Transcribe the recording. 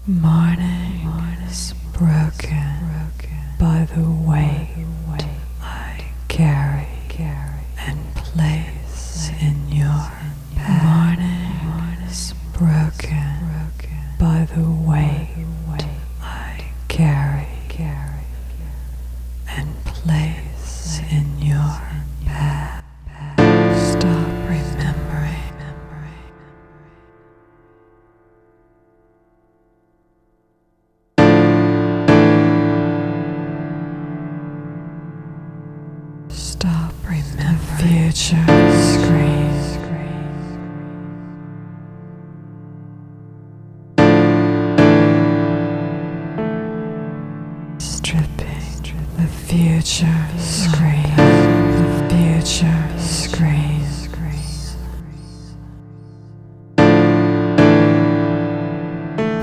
Morning is broken by the weight I carry and place in your path. Morning is broken by the weight I carry and place in your path. Stop remembering. Stop remembering. The future screams. Stripping. The future screams. The future screams.